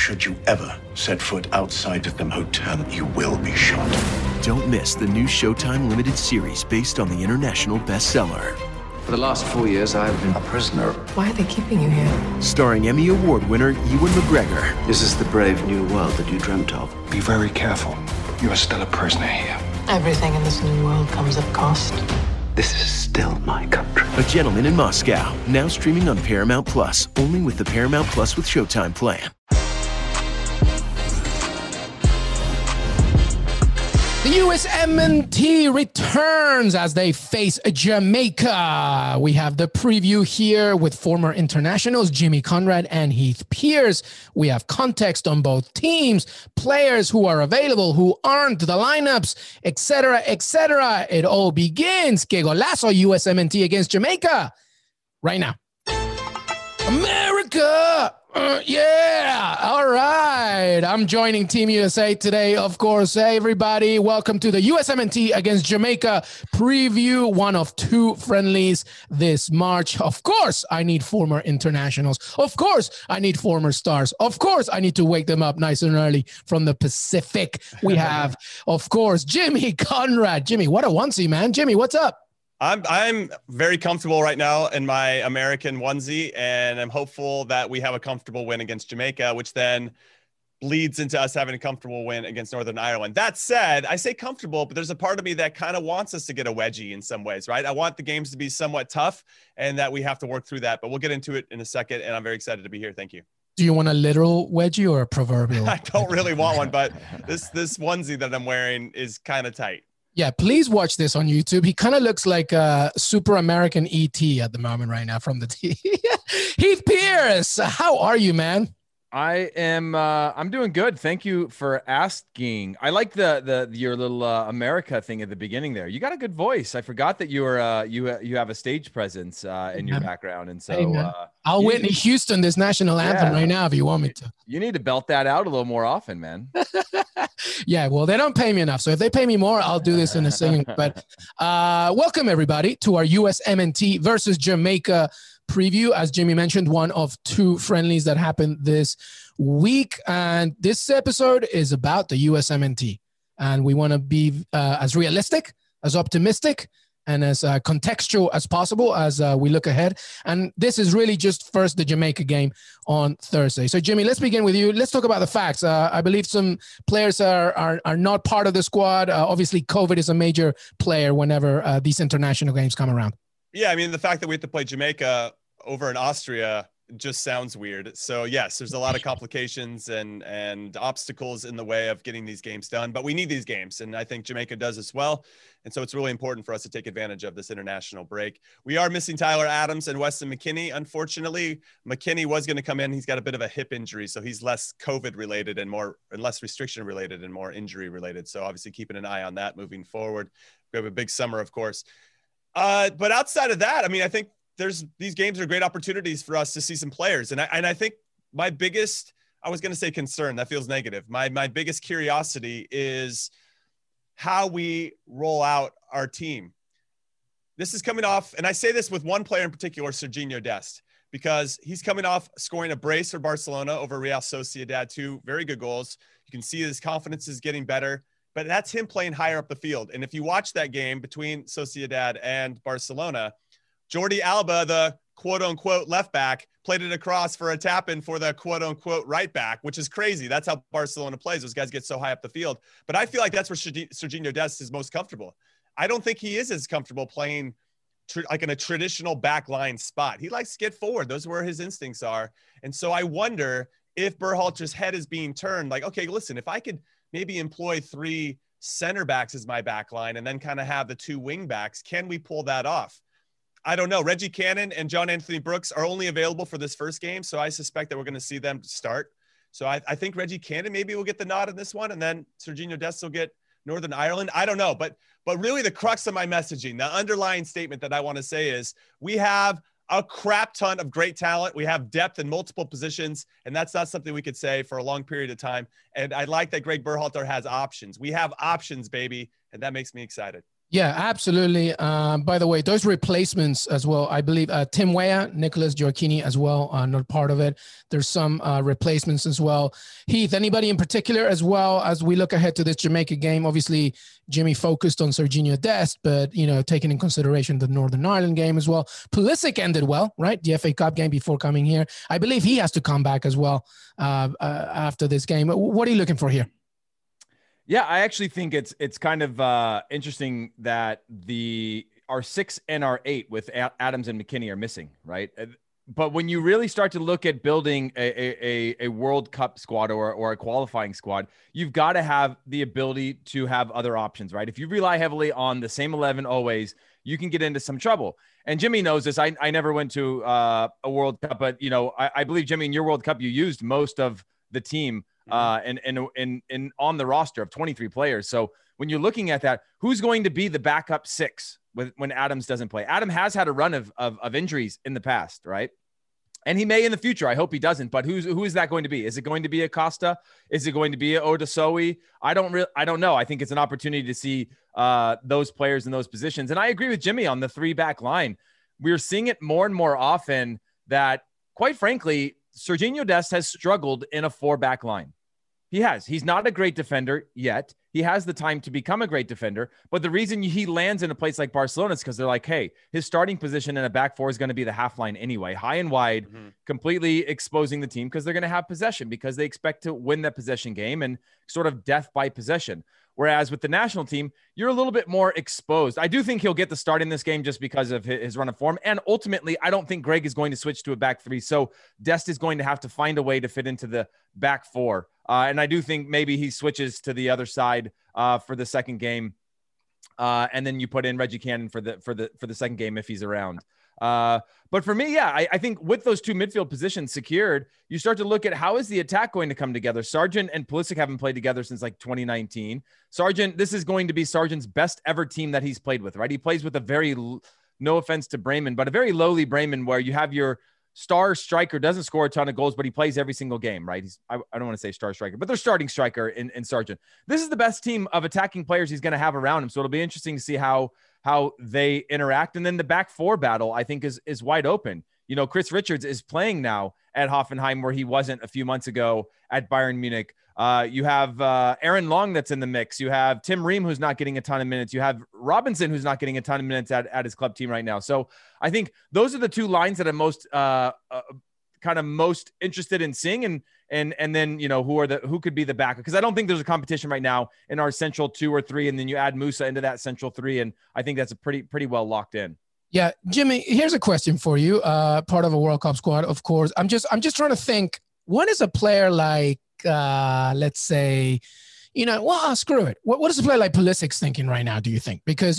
Should you ever set foot outside of them hotel, you will be shot. Don't miss the new Showtime limited series based on the international bestseller. For the last 4 years, I've been a prisoner. Why are they keeping you here? Starring Emmy Award winner Ewan McGregor. This is the brave new world that you dreamt of. Be very careful. You are still a prisoner here. Everything in this new world comes at cost. This is still my country. A Gentleman in Moscow, now streaming on Paramount Plus, only with the Paramount Plus with Showtime plan. The USMNT returns as they face Jamaica. We have the preview here with former internationals Jimmy Conrad and Heath Pearce. We have context on both teams, players who are available, who aren't, the lineups, etc., etc. It all begins. Que golazo, USMNT against Jamaica right now. America! Yeah, all right. I'm joining Team USA today, of course. Hey, everybody, welcome to the USMNT against Jamaica preview, one of two friendlies this March. Of course, I need former internationals. Of course, I need former stars. Of course, I need to wake them up nice and early from the Pacific. We have, of course, Jimmy Conrad. Jimmy, what a onesie, man. Jimmy, what's up? I'm very comfortable right now in my American onesie, and I'm hopeful that we have a comfortable win against Jamaica, which then leads into us having a comfortable win against Northern Ireland. That said, I say comfortable, but there's a part of me that kind of wants us to get a wedgie in some ways, right? I want the games to be somewhat tough and that we have to work through that, but we'll get into it in a second, and I'm very excited to be here. Thank you. Do you want a literal wedgie or a proverbial? I don't really want one, but this onesie that I'm wearing is kind of tight. Yeah, please watch this on YouTube. He kind of looks like a super American E.T. at the moment right now from the TV. Heath Pearce, how are you, man? I am. I'm doing good. Thank you for asking. I like your little America thing at the beginning there. You got a good voice. I forgot that you were you have a stage presence in your background, and so I'll Whitney Houston this national anthem right now if you want me to. You need to belt that out a little more often, man. Yeah, well, they don't pay me enough, so if they pay me more, I'll do this in a singing. But welcome everybody to our USMNT versus Jamaica preview. As Jimmy mentioned, one of two friendlies that happened this week, and this episode is about the USMNT, and we want to be as realistic, as optimistic, and as contextual as possible as we look ahead. And this is really just first the Jamaica game on Thursday. So Jimmy, let's begin with you. Let's talk about the facts. I believe some players are not part of the squad. Obviously COVID is a major player whenever these international games come around. Yeah, I mean, the fact that we have to play Jamaica over in Austria just sounds weird. So yes, there's a lot of complications and obstacles in the way of getting these games done, but we need these games. And I think Jamaica does as well. And so it's really important for us to take advantage of this international break. We are missing Tyler Adams and Weston McKennie. Unfortunately, McKennie was going to come in. He's got a bit of a hip injury, so he's less COVID related and less restriction related and more injury related. So obviously keeping an eye on that moving forward. We have a big summer, of course. But outside of that, I mean, I think these games are great opportunities for us to see some players. And I think my biggest, I was going to say concern, that feels negative. My biggest curiosity is how we roll out our team. This is coming off, and I say this with one player in particular, Serginho Dest, because he's coming off scoring a brace for Barcelona over Real Sociedad, 2 very good goals. You can see his confidence is getting better, but that's him playing higher up the field. And if you watch that game between Sociedad and Barcelona, Jordi Alba, the quote-unquote left back, played it across for a tap-in for the quote-unquote right back, which is crazy. That's how Barcelona plays. Those guys get so high up the field. But I feel like that's where Serginho Dest is most comfortable. I don't think he is as comfortable playing like in a traditional backline spot. He likes to get forward. Those are where his instincts are. And so I wonder if Berhalter's head is being turned like, okay, listen, if I could maybe employ 3 center backs as my backline and then kind of have the 2 wing backs, can we pull that off? I don't know. Reggie Cannon and John Anthony Brooks are only available for this first game, so I suspect that we're going to see them start. So I think Reggie Cannon maybe will get the nod in this one, and then Serginho Dest will get Northern Ireland. I don't know, but really the crux of my messaging, the underlying statement that I want to say is we have a crap ton of great talent. We have depth in multiple positions, and that's not something we could say for a long period of time. And I like that Greg Berhalter has options. We have options, baby, and that makes me excited. Yeah, absolutely. By the way, those replacements as well, I believe Tim Weah, Nicholas Gioacchini as well, not part of it. There's some replacements as well. Heath, anybody in particular as well as we look ahead to this Jamaica game? Obviously, Jimmy focused on Serginho Dest, but, taking in consideration the Northern Ireland game as well. Pulisic ended well, right? The FA Cup game before coming here. I believe he has to come back as well after this game. What are you looking for here? Yeah, I actually think it's kind of interesting that our 6 and our 8 with Adams and McKinney are missing, right? But when you really start to look at building a World Cup squad or a qualifying squad, you've got to have the ability to have other options, right? If you rely heavily on the same 11 always, you can get into some trouble. And Jimmy knows this. I never went to a World Cup, but I believe, Jimmy, in your World Cup, you used most of the team and on the roster of 23 players. So when you're looking at that, who's going to be the backup 6 when Adams doesn't play? Adam has had a run of injuries in the past, right? And he may in the future. I hope he doesn't. But who is that going to be? Is it going to be Acosta? Is it going to be Odasowi? I don't know. I think it's an opportunity to see those players in those positions. And I agree with Jimmy on the 3-back line. We're seeing it more and more often that, quite frankly, Serginho Dest has struggled in a 4-back line. He has. He's not a great defender yet. He has the time to become a great defender. But the reason he lands in a place like Barcelona is because they're like, hey, his starting position in a back 4 is going to be the half line anyway, high and wide, completely exposing the team because they're going to have possession because they expect to win that possession game and sort of death by possession. Whereas with the national team, you're a little bit more exposed. I do think he'll get the start in this game just because of his run of form. And ultimately, I don't think Greg is going to switch to a back 3. So Dest is going to have to find a way to fit into the back 4. And I do think maybe he switches to the other side for the second game. And then you put in Reggie Cannon for the second game if he's around. But for me, yeah, I think with those 2 midfield positions secured, you start to look at how is the attack going to come together. Sargent and Pulisic haven't played together since like 2019. Sargent, this is going to be Sargent's best ever team that he's played with, right? He plays with a very, no offense to Bremen, but a very lowly Bremen where you have your star striker doesn't score a ton of goals, but he plays every single game, right? I don't want to say star striker, but they're starting striker in Sargent. This is the best team of attacking players he's going to have around him. So it'll be interesting to see how they interact. And then the back 4 battle, I think is wide open. Chris Richards is playing now at Hoffenheim where he wasn't a few months ago at Bayern Munich. You have Aaron Long that's in the mix. You have Tim Ream, who's not getting a ton of minutes. You have Robinson, who's not getting a ton of minutes at his club team right now. So I think those are the 2 lines that I'm most kind of most interested in seeing. And then, who could be the backup? Because I don't think there's a competition right now in our central 2 or 3. And then you add Musa into that central 3. And I think that's a pretty well locked in. Yeah. Jimmy, here's a question for you. Part of a World Cup squad, of course. I'm just trying to think, what is a player like, let's say, screw it. What is a player like Pulisic's thinking right now, do you think? Because,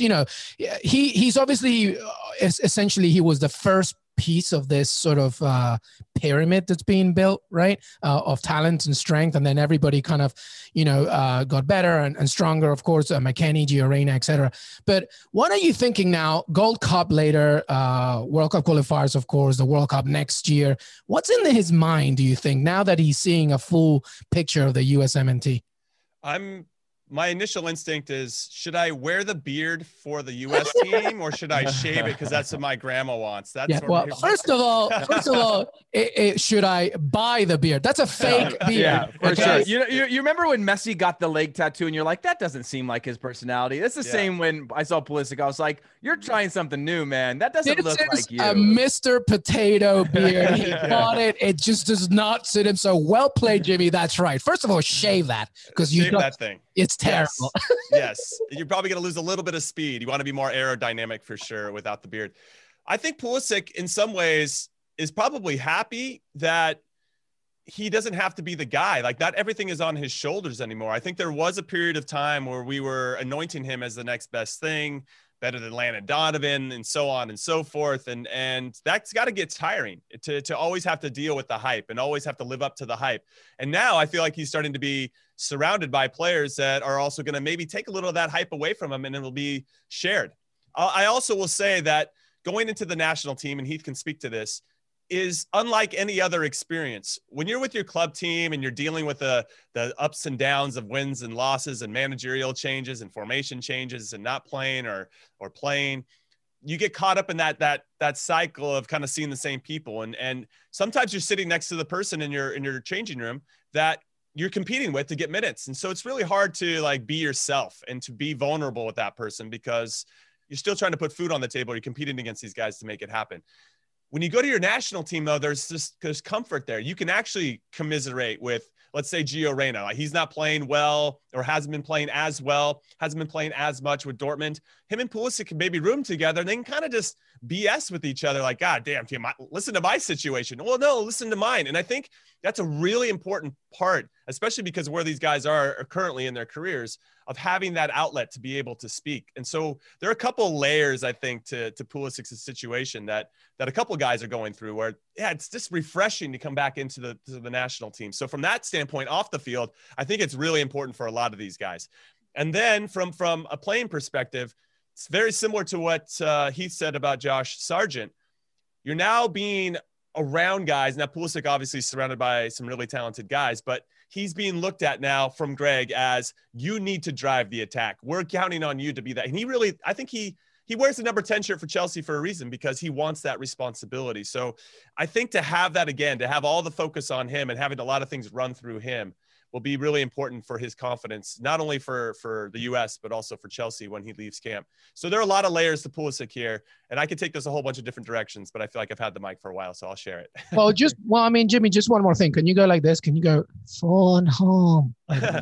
he's obviously, essentially, he was the first piece of this sort of pyramid that's being built, right? Of talent and strength. And then everybody kind of, got better and stronger, of course, McKennie, Giorena, etc. But what are you thinking now? Gold Cup later, World Cup qualifiers, of course, the World Cup next year. What's in his mind, do you think, now that he's seeing a full picture of the USMNT? My initial instinct is, should I wear the beard for the U.S. team or should I shave it because that's what my grandma wants? That's first of all, should I buy the beard? That's a fake beard. Yeah, for sure. You remember when Messi got the leg tattoo and you're like, that doesn't seem like his personality. That's the same when I saw Pulisic. I was like, you're trying something new, man. That doesn't look like you. A Mr. Potato beard. He bought it. It just does not sit him. So well played, Jimmy. That's right. First of all, shave that because you shave that thing. It's terrible. Yes. You're probably going to lose a little bit of speed. You want to be more aerodynamic for sure without the beard. I think Pulisic in some ways is probably happy that he doesn't have to be the guy. Like, not everything is on his shoulders anymore. I think there was a period of time where we were anointing him as the next best thing, better than Landon Donovan and so on and so forth. And that's got to get tiring to always have to deal with the hype and always have to live up to the hype. And now I feel like he's starting to be surrounded by players that are also going to maybe take a little of that hype away from him and it'll be shared. I also will say that going into the national team, and Heath can speak to this, is unlike any other experience. When you're with your club team and you're dealing with the ups and downs of wins and losses and managerial changes and formation changes and not playing or playing, you get caught up in that cycle of kind of seeing the same people. And sometimes you're sitting next to the person in your changing room that you're competing with to get minutes. And so it's really hard to like be yourself and to be vulnerable with that person because you're still trying to put food on the table. You're competing against these guys to make it happen. When you go to your national team, though, there's comfort there. You can actually commiserate with, let's say, Gio Reyna. Like, he's not playing well or hasn't been playing as well, hasn't been playing as much with Dortmund. Him and Pulisic can maybe room together and they can kind of just BS with each other. Like, God damn, team, listen to my situation. Well, no, listen to mine. And I think that's a really important part, especially because where these guys are currently in their careers, of having that outlet to be able to speak. And so there are a couple layers, I think, to Pulisic's situation that a couple of guys are going through where, yeah, it's just refreshing to come back into the national team. So from that standpoint, off the field, I think it's really important for a lot of these guys. And then from a playing perspective, it's very similar to what Heath said about Josh Sargent. You're now being around guys. Now, Pulisic obviously is surrounded by some really talented guys, but he's being looked at now from Greg as, you need to drive the attack. We're counting on you to be that. And he really, I think he wears the number 10 shirt for Chelsea for a reason, because he wants that responsibility. So I think to have that again, to have all the focus on him and having a lot of things run through him will be really important for his confidence, not only for the US, but also for Chelsea when he leaves camp. So there are a lot of layers to Pulisic here, and I could take this a whole bunch of different directions, but I feel like I've had the mic for a while, so I'll share it. Well, I mean, Jimmy, just one more thing. Can you go like this? Can you go, phone home?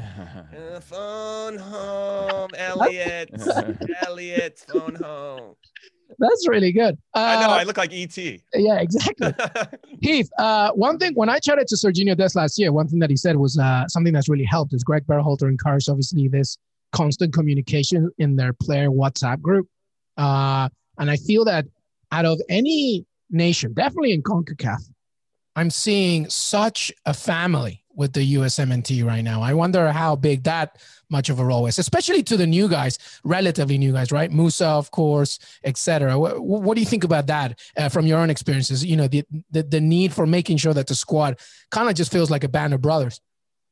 Phone home, Elliot. Elliot, phone home. That's really good. I know, I look like E.T. Yeah, exactly. Heath, one thing, when I chatted to Sergiño Dest last year, one thing that he said was something that's really helped is Greg Berhalter encouraged, obviously, this constant communication in their player WhatsApp group. And I feel that out of any nation, definitely in CONCACAF, I'm seeing such a family with the USMNT right now. I wonder how big that much of a role is, especially to the new guys, relatively new guys, right? Musa, of course, etc. What do you think about that from your own experiences? You know, the need for making sure that the squad kind of just feels like a band of brothers.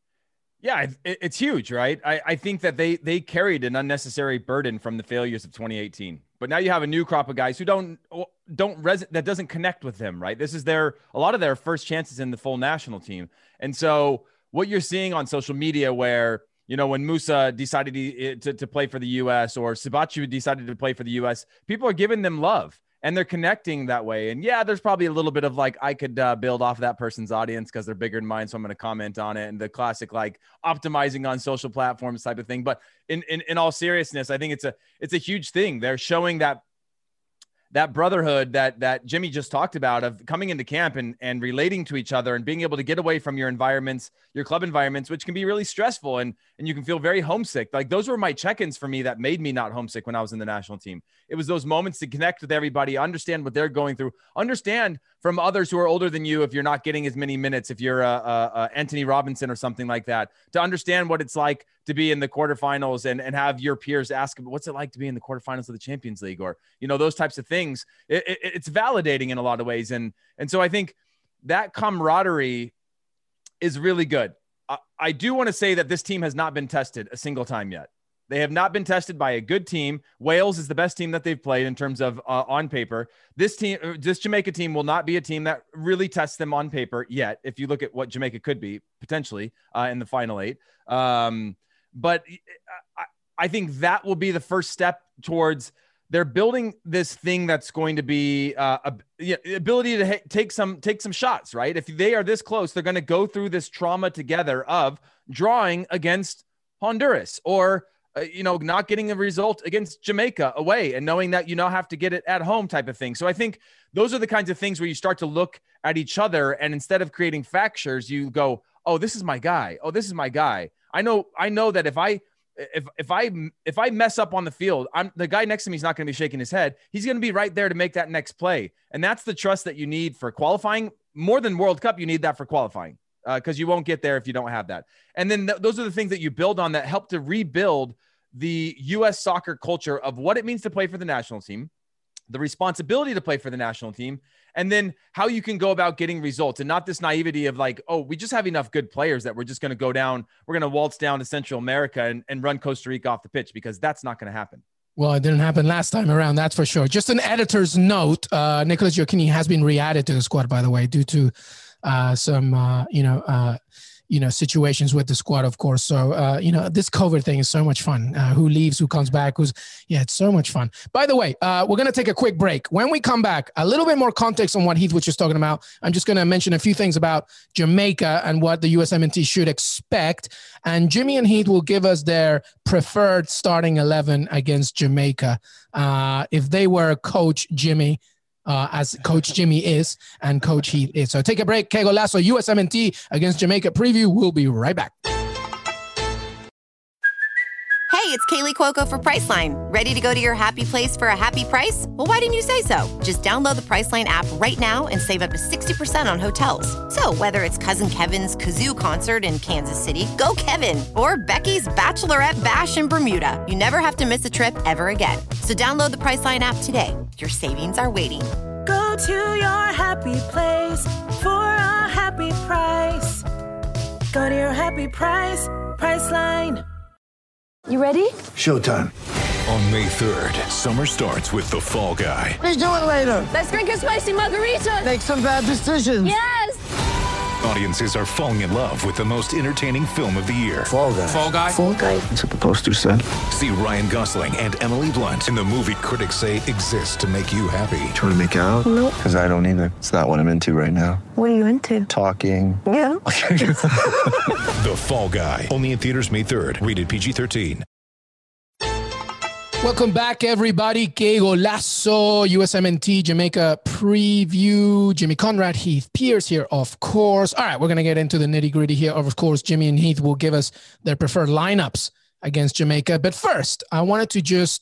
Yeah, it's huge, right? I think that they carried an unnecessary burden from the failures of 2018. But now you have a new crop of guys who that doesn't connect with them, right? This is a lot of their first chances in the full national team. And so what you're seeing on social media where, you know, when Musa decided to play for the U.S. or Sabachu decided to play for the U.S., people are giving them love and they're connecting that way. And yeah, there's probably a little bit of like, I could build off that person's audience because they're bigger than mine, so I'm going to comment on it. And the classic, like, optimizing on social platforms type of thing. But in all seriousness, I think it's a huge thing. They're showing that brotherhood that Jimmy just talked about, of coming into camp and relating to each other and being able to get away from your environments, your club environments, which can be really stressful and you can feel very homesick. Like, those were my check-ins for me that made me not homesick when I was in the national team. It was those moments to connect with everybody, understand what they're going through, understand from others who are older than you if you're not getting as many minutes, if you're Anthony Robinson or something like that, to understand what it's like to be in the quarterfinals and have your peers ask, what's it like to be in the quarterfinals of the Champions League? Or, you know, those types of things. It's validating in a lot of ways. And so I think that camaraderie is really good. I do want to say that this team has not been tested a single time yet. They have not been tested by a good team. Wales is the best team that they've played in terms of on paper. This Jamaica team will not be a team that really tests them on paper yet, if you look at what Jamaica could be potentially in the final 8. But I think that will be the first step towards they're building this thing that's going to be ability to take some shots, right? If they are this close, they're going to go through this trauma together of drawing against Honduras or not getting a result against Jamaica away and knowing that you now have to get it at home type of thing. So I think those are the kinds of things where you start to look at each other, and instead of creating fractures, you go, oh, this is my guy. Oh, this is my guy. I know that if I mess up on the field, the guy next to me is not going to be shaking his head. He's going to be right there to make that next play. And that's the trust that you need for qualifying. More than World Cup, you need that for qualifying because you won't get there if you don't have that. And then those are the things that you build on that help to rebuild the U.S. soccer culture of what it means to play for the national team, the responsibility to play for the national team, and then how you can go about getting results, and not this naivety of like, oh, we just have enough good players that we're just going to go down, we're going to waltz down to Central America and run Costa Rica off the pitch, because that's not going to happen. Well, it didn't happen last time around, that's for sure. Just an editor's note, Nicolas Gioacchini has been re-added to the squad, by the way, due to some, situations with the squad, of course. So, this COVID thing is so much fun. Who leaves, who comes back, it's so much fun. By the way, we're going to take a quick break. When we come back, a little bit more context on what Heath was just talking about. I'm just going to mention a few things about Jamaica and what the USMNT should expect. And Jimmy and Heath will give us their preferred starting 11 against Jamaica. If they were Coach Jimmy, as Coach Jimmy is and Coach Heath is. So take a break. Que Golazo, USMNT against Jamaica preview. We'll be right back. Hey, it's Kaylee Cuoco for Priceline. Ready to go to your happy place for a happy price? Well, why didn't you say so? Just download the Priceline app right now and save up to 60% on hotels. So whether it's Cousin Kevin's Kazoo Concert in Kansas City, go Kevin, or Becky's Bachelorette Bash in Bermuda, you never have to miss a trip ever again. So download the Priceline app today. Your savings are waiting. Go to your happy place for a happy price. Go to your happy price, Priceline. You ready? Showtime. On May 3rd, summer starts with The Fall Guy. Let's do it later. Let's drink a spicy margarita. Make some bad decisions. Yes. Audiences are falling in love with the most entertaining film of the year. Fall Guy. Fall Guy? Fall Guy. That's what the poster said. See Ryan Gosling and Emily Blunt in the movie critics say exists to make you happy. Trying to make it out? Nope. Because I don't either. It's not what I'm into right now. What are you into? Talking. Yeah. The Fall Guy. Only in theaters May 3rd. Rated PG-13. Welcome back, everybody. Que Golazo, USMNT Jamaica preview. Jimmy Conrad, Heath Pierce here, of course. All right, we're going to get into the nitty-gritty here. Of course, Jimmy and Heath will give us their preferred lineups against Jamaica. But first, we wanted to just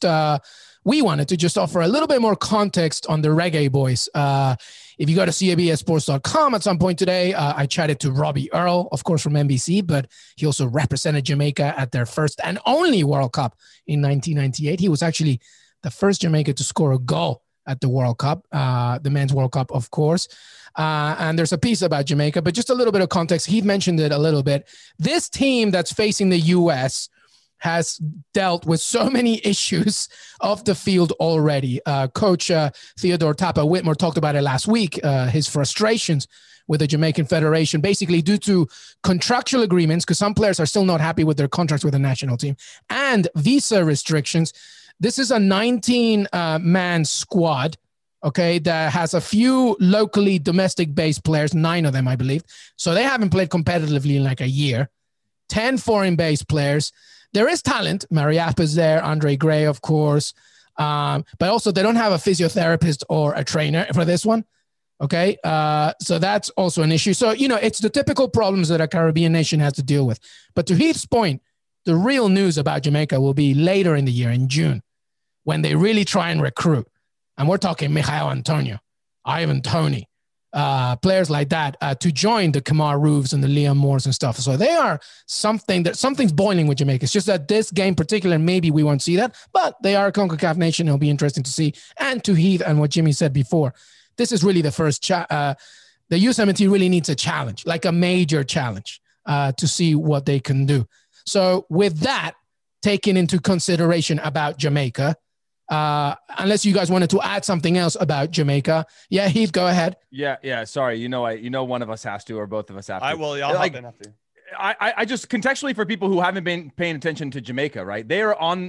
offer a little bit more context on the Reggae Boys. If you go to CABSports.com at some point today, I chatted to Robbie Earl, of course, from NBC, but he also represented Jamaica at their first and only World Cup in 1998. He was actually the first Jamaica to score a goal at the World Cup, the Men's World Cup, of course. And there's a piece about Jamaica, but just a little bit of context. He mentioned it a little bit. This team that's facing the U.S. has dealt with so many issues off the field already. Coach Theodore Tapa Whitmore talked about it last week, his frustrations with the Jamaican Federation, basically due to contractual agreements, because some players are still not happy with their contracts with the national team, and visa restrictions. This is a 19-man squad, okay, that has a few locally domestic-based players, 9 of them, I believe. So they haven't played competitively in like a year. 10 foreign-based players. There is talent. Mariap is there, Andre Gray, of course. But also they don't have a physiotherapist or a trainer for this one. Okay. So that's also an issue. So, it's the typical problems that a Caribbean nation has to deal with. But to Heath's point, the real news about Jamaica will be later in the year, in June, when they really try and recruit. And we're talking Michael Antonio, Ivan Toney, players like that to join the Kamar Roofs and the Liam Moores and stuff. So they are something's boiling with Jamaica. It's just that this game in particular, maybe we won't see that, but they are a CONCACAF nation. It'll be interesting to see. And to Heath and what Jimmy said before, this is really the first, the USMNT really needs a challenge, like a major challenge to see what they can do. So with that taken into consideration about Jamaica, unless you guys wanted to add something else about Jamaica. Yeah, Heath, go ahead. Yeah. Sorry. One of us has to, or both of us have to. I will. I'll hop in after. I just contextually for people who haven't been paying attention to Jamaica, right? They are on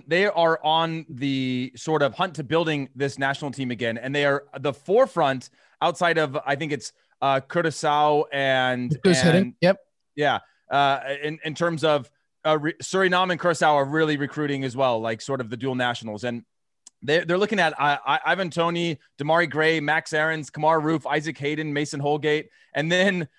the sort of hunt to building this national team again. And they are the forefront outside of, I think it's Curaçao and yep. Yeah. In terms of Suriname and Curaçao are really recruiting as well, like sort of the dual nationals. And they're looking at Ivan Toney, Damari Gray, Max Aarons, Kamar Roof, Isaac Hayden, Mason Holgate. And then,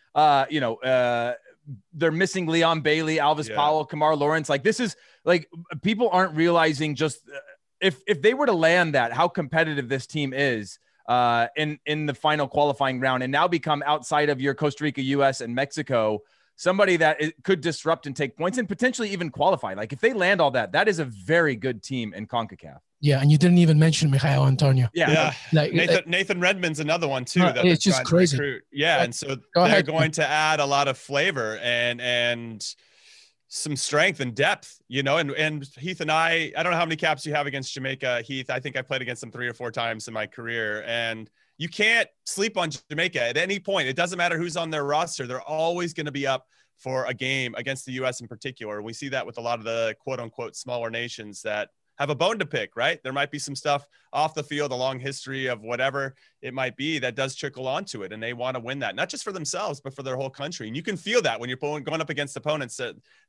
they're missing Leon Bailey, Alvis Powell, Kamar Lawrence. Like this is like, people aren't realizing just if they were to land that, how competitive this team is in the final qualifying round and now become outside of your Costa Rica, US and Mexico, somebody that could disrupt and take points and potentially even qualify. Like if they land all that, that is a very good team in CONCACAF. Yeah, and you didn't even mention Michael Antonio. Yeah. Like, Nathan Redmond's another one too. That it's just crazy. Recruit. Yeah, and so Go they're ahead. going to add a lot of flavor and some strength and depth, you know. And Heath and I don't know how many caps you have against Jamaica, Heath. I think I played against them 3 or 4 times in my career, and you can't sleep on Jamaica at any point. It doesn't matter who's on their roster; they're always going to be up for a game against the U.S. in particular. We see that with a lot of the quote unquote smaller nations that have a bone to pick, right? There might be some stuff off the field, a long history of whatever it might be that does trickle onto it. And they want to win that, not just for themselves, but for their whole country. And you can feel that when you're going up against opponents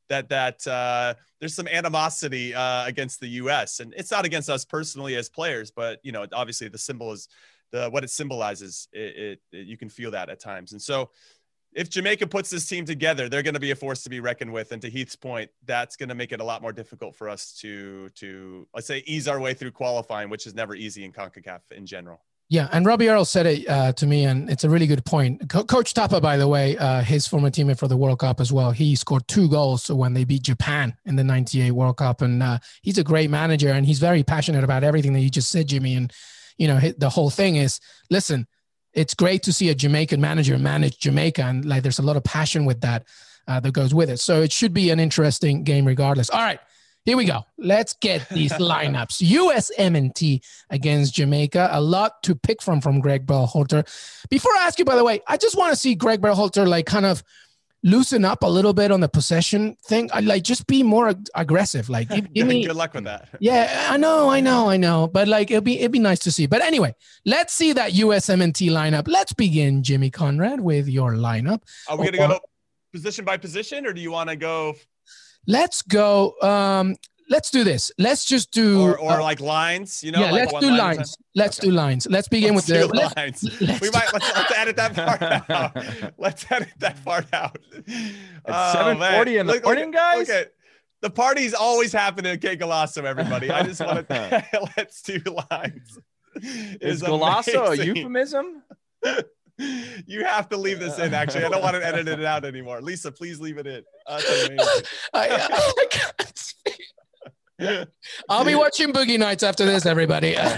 that there's some animosity against the U.S. And it's not against us personally as players, but, you know, obviously the symbol is what it symbolizes. You can feel that at times. And so if Jamaica puts this team together, they're going to be a force to be reckoned with. And to Heath's point, that's going to make it a lot more difficult for us to let's say, ease our way through qualifying, which is never easy in CONCACAF in general. Yeah, and Robbie Earle said it to me, and it's a really good point. Coach Tapa, by the way, his former teammate for the World Cup as well, he scored 2 goals when they beat Japan in the '98 World Cup. And he's a great manager, and he's very passionate about everything that you just said, Jimmy. And, you know, the whole thing is, listen, it's great to see a Jamaican manager manage Jamaica, and like there's a lot of passion with that that goes with it. So it should be an interesting game regardless. All right, here we go. Let's get these lineups. USMNT against Jamaica. A lot to pick from Greg Berhalter. Before I ask you, by the way, I just want to see Greg Berhalter like kind of loosen up a little bit on the possession thing. I like just be more aggressive. Like give me good luck with that. Yeah, I know. But like it'd be nice to see. But anyway, let's see that USMNT lineup. Let's begin, Jimmy Conrad, with your lineup. Are we gonna go position by position, or do you want to go? Let's go. Let's do this. Let's just do or like lines, you know. Yeah, like let's do lines. Let's do lines. Let's begin with the lines. Let's edit that part out. Let's edit that part out. It's 7:40 in the morning, guys. Okay. The party's always happening at K Golasso, everybody. I just want to let's do lines. Is Golasso a euphemism? You have to leave this in. Actually, I don't want to edit it out anymore. Lisa, please leave it in. That's amazing. I can't speak. I'll be watching Boogie Nights after this, everybody. All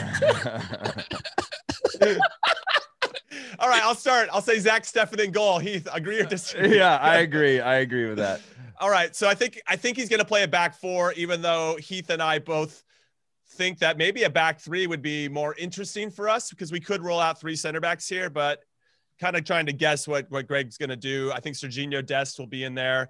right, I'll start. I'll say Zach Steffen in goal. Heath, agree or disagree? Yeah, I agree with that. All right, so I think he's going to play a back 4, even though Heath and I both think that maybe a back 3 would be more interesting for us because we could roll out 3 center backs here, but kind of trying to guess what Greg's going to do. I think Serginho Dest will be in there.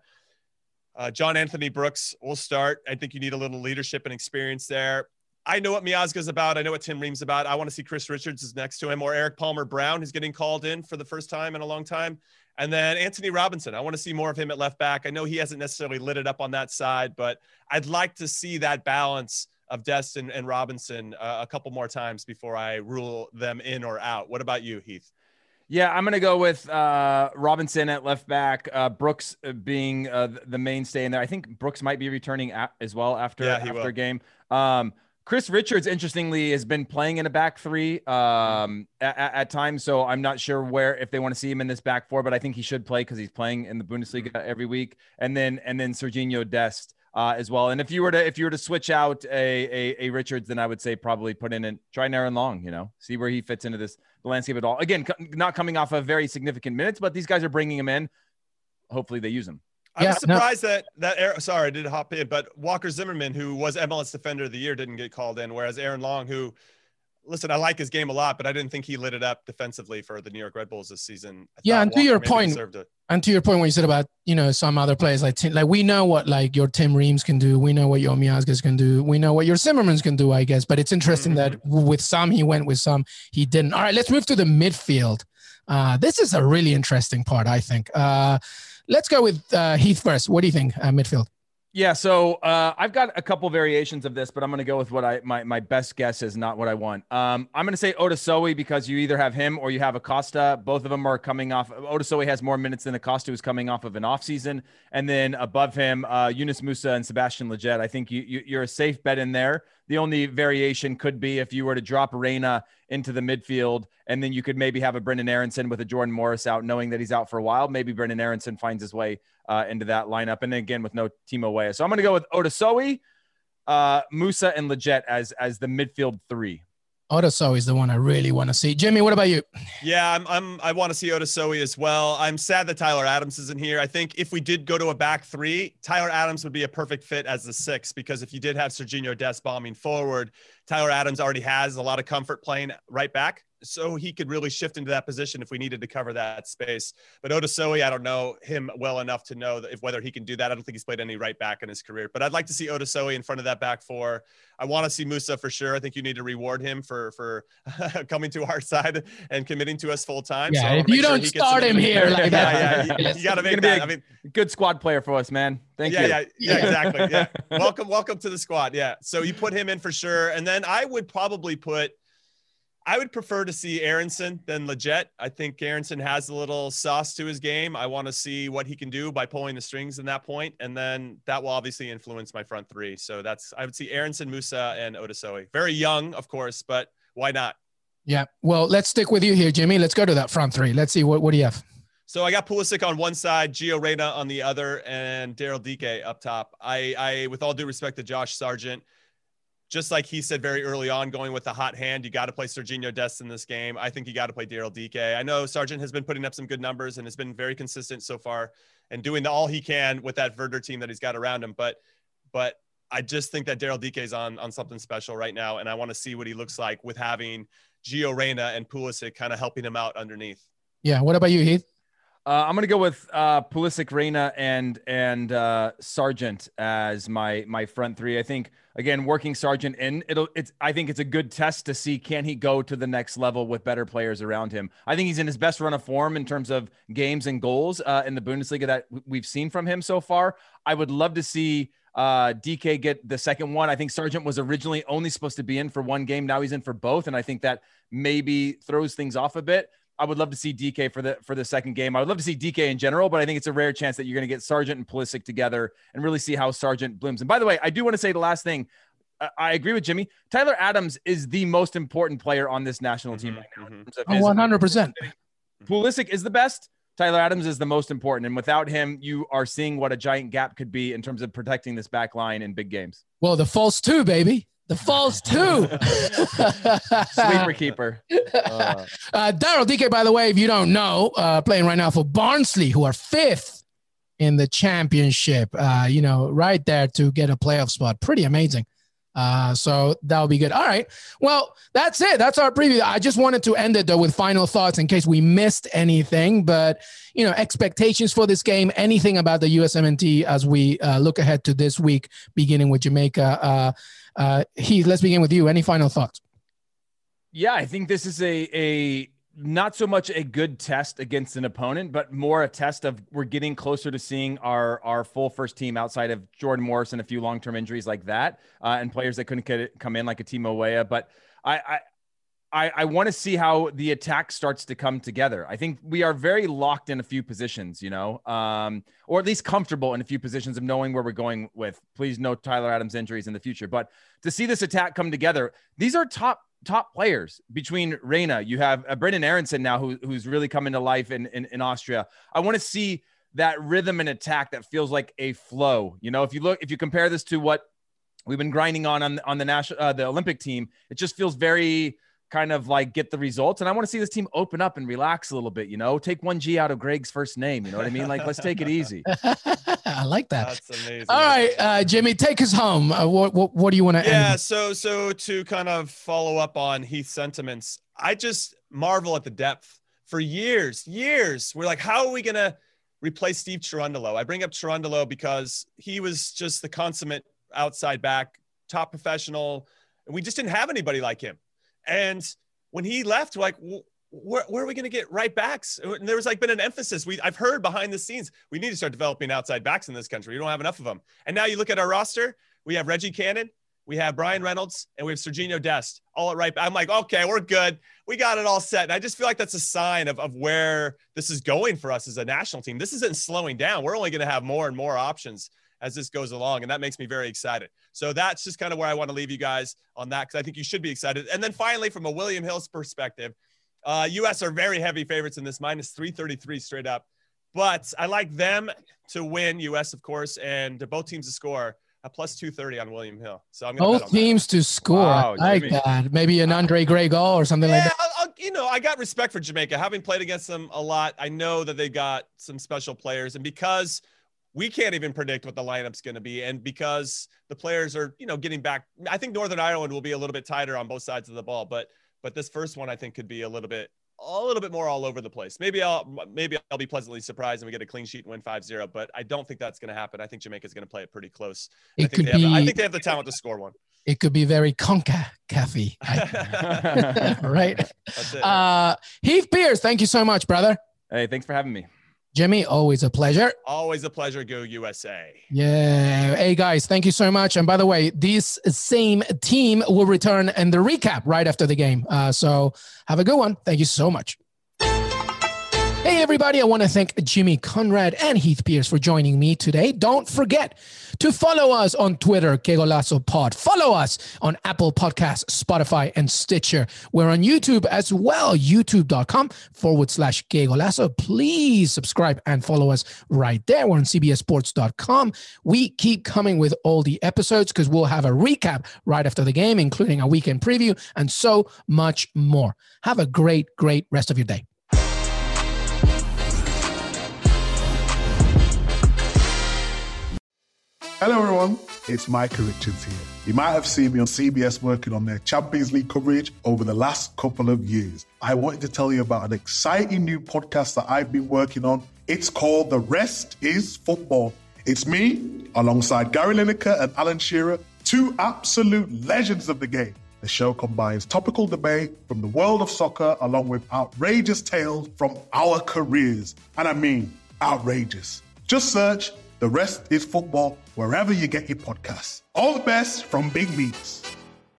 John Anthony Brooks will start. I think you need a little leadership and experience there. I know what Miazga's about. I know what Tim Ream's about. I want to see Chris Richards is next to him, or Eric Palmer-Brown, who's getting called in for the first time in a long time. And then Anthony Robinson. I want to see more of him at left back. I know he hasn't necessarily lit it up on that side, but I'd like to see that balance of Dest and Robinson a couple more times before I rule them in or out. What about you, Heath? Yeah, I'm going to go with Robinson at left back, Brooks being the mainstay in there. I think Brooks might be returning as well after a game. Chris Richards, interestingly, has been playing in a back 3 at times, so I'm not sure if they want to see him in this back 4, but I think he should play because he's playing in the Bundesliga every week. And then Serginho Dest as well. And if you were to switch out a Richards, then I would say probably put in and try Aaron Long. You know, see where he fits into the landscape at all. Again, not coming off of very significant minutes, but these guys are bringing him in. Hopefully, they use him. I'm surprised that sorry, I did hop in, but Walker Zimmerman, who was MLS Defender of the Year, didn't get called in, whereas Aaron Long, who, listen, I like his game a lot, but I didn't think he lit it up defensively for the New York Red Bulls this season. And to your point, when you said about, you know, some other players, like we know what like your Tim Reams can do. We know what your Miazgas can do. We know what your Zimmermans can do, I guess. But it's interesting that with some he went, with some he didn't. All right, let's move to the midfield. This is a really interesting part, I think. Let's go with Heath first. What do you think, midfield? Yeah, so I've got a couple variations of this, but I'm going to go with what my best guess is, not what I want. I'm going to say Otasowie because you either have him or you have Acosta. Both of them are coming off. Otasowie has more minutes than Acosta, who's coming off of an offseason. And then above him, Yunus Musa and Sebastian Lletget. I think you're a safe bet in there. The only variation could be if you were to drop Reyna into the midfield, and then you could maybe have a Brendan Aronson with a Jordan Morris out, knowing that he's out for a while. Maybe Brendan Aronson finds his way into that lineup. And then again, with no Timo Weah. So I'm going to go with Otasowie, Musa and Leggett as the midfield three. Odosowi is the one I really want to see. Jimmy, what about you? Yeah, I want to see Odosowi as well. I'm sad that Tyler Adams isn't here. I think if we did go to a back three, Tyler Adams would be a perfect fit as the 6, because if you did have Serginho Dest bombing forward, Tyler Adams already has a lot of comfort playing right back. So he could really shift into that position if we needed to cover that space. But Odosowi, I don't know him well enough to know that whether he can do that. I don't think he's played any right back in his career. But I'd like to see Odosowi in front of that back 4. I want to see Musa for sure. I think you need to reward him for coming to our side and committing to us full time. Yeah, so if you don't start him here like that. Yeah, you got to make that. I mean, good squad player for us, man. Thank you. Yeah, exactly. Yeah. Welcome to the squad. Yeah. So you put him in for sure. And then I would prefer to see Aronson than Leggett. I think Aronson has a little sauce to his game. I want to see what he can do by pulling the strings in that point, and then that will obviously influence my front 3. So I would see Aronson, Musa, and Odosowi. Very young, of course, but why not? Yeah. Well, let's stick with you here, Jimmy. Let's go to that front 3. Let's see what do you have? So I got Pulisic on one side, Gio Reyna on the other, and Daryl Dike up top. I with all due respect to Josh Sargent, just like he said very early on, going with the hot hand, you got to play Serginho Dest in this game. I think you got to play Daryl Dike. I know Sargent has been putting up some good numbers and has been very consistent so far and doing all he can with that Werder team that he's got around him. But I just think that Daryl Dike is on something special right now, and I want to see what he looks like with having Gio Reyna and Pulisic kind of helping him out underneath. Yeah. What about you, Heath? I'm going to go with Pulisic, Reyna, and Sargent as my front 3. I think, again, working Sargent in, I think it's a good test to see, can he go to the next level with better players around him. I think he's in his best run of form in terms of games and goals in the Bundesliga that we've seen from him so far. I would love to see DK get the second one. I think Sargent was originally only supposed to be in for one game. Now he's in for both, and I think that maybe throws things off a bit. I would love to see DK for the second game. I would love to see DK in general, but I think it's a rare chance that you're going to get Sargent and Pulisic together and really see how Sargent blooms. And by the way, I do want to say the last thing. I agree with Jimmy. Tyler Adams is the most important player on this national team right now. 100%. Pulisic is the best. Tyler Adams is the most important. And without him, you are seeing what a giant gap could be in terms of protecting this back line in big games. Well, the false 2, baby. The false 2. Sleeper keeper. Daryl Dike, by the way, if you don't know, playing right now for Barnsley, who are 5th in the championship, right there to get a playoff spot. Pretty amazing. So that'll be good. All right. Well, that's it. That's our preview. I just wanted to end it though with final thoughts in case we missed anything, but expectations for this game, anything about the USMNT as we look ahead to this week, beginning with Jamaica. Heath, let's begin with you. Any final thoughts? Yeah, I think this is a not so much a good test against an opponent, but more a test of we're getting closer to seeing our full first team outside of Jordan Morris and a few long-term injuries like that, and players that couldn't come in like a Timo Weah. But I want to see how the attack starts to come together. I think we are very locked in a few positions, or at least comfortable in a few positions of knowing where we're going with. Please note Tyler Adams' injuries in the future. But to see this attack come together, these are top players. Between Reyna, you have Brendan Aronson now who's really coming to life in Austria. I want to see that rhythm and attack that feels like a flow. If you compare this to what we've been grinding on the Olympic team, it just feels very kind of like get the results. And I want to see this team open up and relax a little bit, take 1 G out of Greg's first name. You know what I mean? Like, let's take it easy. I like that. That's amazing. All right, Jimmy, take us home. What do you want to end with? So to kind of follow up on Heath's sentiments, I just marvel at the depth. For years, we're like, how are we going to replace Steve Cherundolo? I bring up Cherundolo because he was just the consummate outside back, top professional. And we just didn't have anybody like him. And when he left, we're like, where are we going to get right backs? And there was been an emphasis. I've heard behind the scenes, we need to start developing outside backs in this country. We don't have enough of them. And now you look at our roster, we have Reggie Cannon, we have Brian Reynolds, and we have Serginho Dest all at right back. I'm like, okay, we're good. We got it all set. And I just feel like that's a sign of where this is going for us as a national team. This isn't slowing down. We're only going to have more and more options as this goes along. And that makes me very excited. So that's just kind of where I want to leave you guys on that, because I think you should be excited. And then finally, from a William Hill's perspective, U.S. are very heavy favorites in this, minus 333 straight up. But I like them to win, U.S., of course, and both teams to score. at plus 230 on William Hill. So I'm going to both teams to score. Wow, I like Jimmy. that. Maybe an Andre Gray goal or something like that. I got respect for Jamaica. Having played against them a lot, I know that they've got some special players. And because we can't even predict what the lineup's going to be, and because the players are, getting back, I think Northern Ireland will be a little bit tighter on both sides of the ball. But this first one, I think, could be a little bit more all over the place. Maybe I'll be pleasantly surprised and we get a clean sheet and win 5-0, but I don't think that's going to happen. I think Jamaica's going to play it pretty close. I think they have the talent to score one. It could be very CONCACAF-y. Right? That's it. Heath Pierce, thank you so much, brother. Hey, thanks for having me. Jimmy, always a pleasure. Always a pleasure. Go USA. Yeah. Hey, guys, thank you so much. And by the way, this same team will return in the recap right after the game. So have a good one. Thank you so much. Hey, everybody. I want to thank Jimmy Conrad and Heath Pierce for joining me today. Don't forget to follow us on Twitter, Que Golazo Pod. Follow us on Apple Podcasts, Spotify, and Stitcher. We're on YouTube as well, youtube.com/Que Golazo. Please subscribe and follow us right there. We're on cbssports.com. We keep coming with all the episodes because we'll have a recap right after the game, including a weekend preview and so much more. Have a great, great rest of your day. Hello everyone, it's Micah Richards here. You might have seen me on CBS working on their Champions League coverage over the last couple of years. I wanted to tell you about an exciting new podcast that I've been working on. It's called The Rest is Football. It's me, alongside Gary Lineker and Alan Shearer, two absolute legends of the game. The show combines topical debate from the world of soccer along with outrageous tales from our careers. And I mean, outrageous. Just search The Rest is Football wherever you get your podcasts. All the best from Big Meats.